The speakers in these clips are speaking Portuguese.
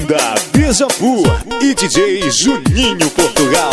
Banda Deja Vu e DJ Juninho Portugal.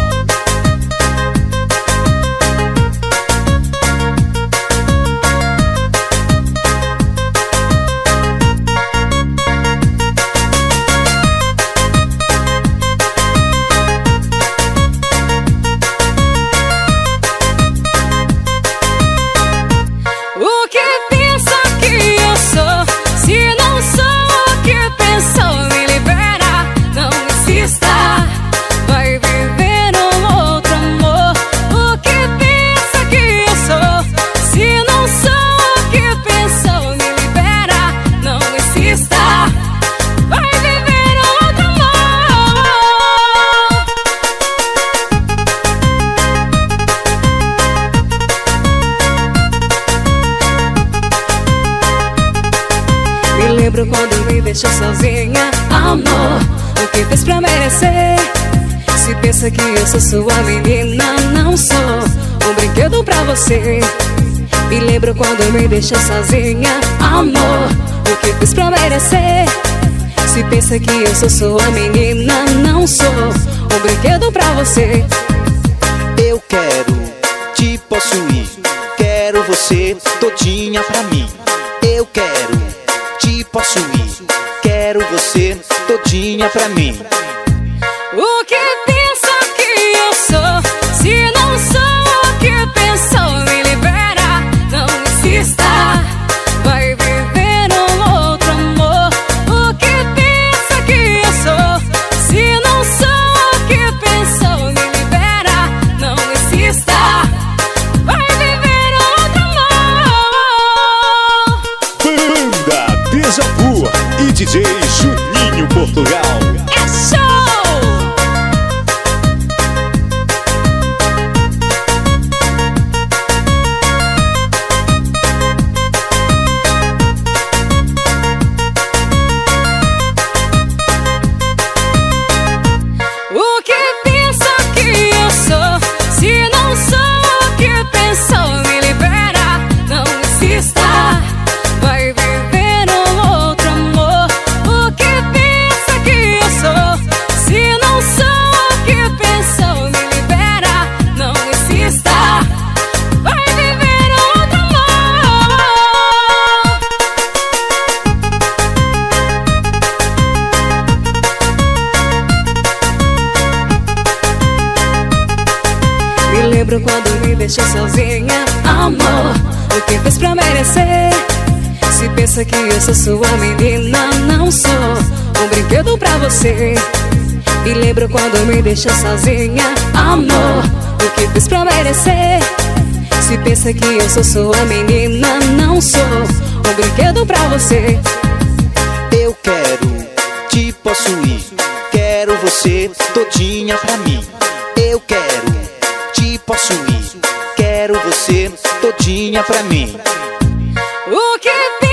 Me lembro quando me deixou sozinha, amor, o que fez pra merecer? Se pensa que eu sou sua menina, não sou um brinquedo pra você. Me lembro quando me deixou sozinha, amor, o que fez pra merecer? Se pensa que eu sou sua menina, não sou um brinquedo pra você. Eu quero te possuir, quero você todinha pra mim. Eu quero te possuir, quero você todinha pra mim. O que pensa que eu sou? Se não sou o que pensou, me libera, não insista. Vai viver um outro amor. O que pensa que eu sou? Se não sou o que pensou, me libera, não insista. Vai viver outro amor. Banda Deja Vu e DJ Juninho Portugal. É show! O que pensa que eu sou? Se não sou o que pensou, me libera, não insista. Vai viver um outro amor. O que pensa que eu sou? Se não sou o que pensou, me libera, não insista. Vai viver outro amor. Me lembro quando me deixou sozinha, amor, o que fez pra merecer? Se pensa que eu sou sua menina, não sou um brinquedo pra você. Me lembro quando me deixou sozinha, amor, o que fez pra merecer? Se pensa que eu sou sua menina, não sou um brinquedo pra você. Eu quero te possuir, quero você todinha pra mim. Eu quero te possuir, quero você todinha pra mim. O que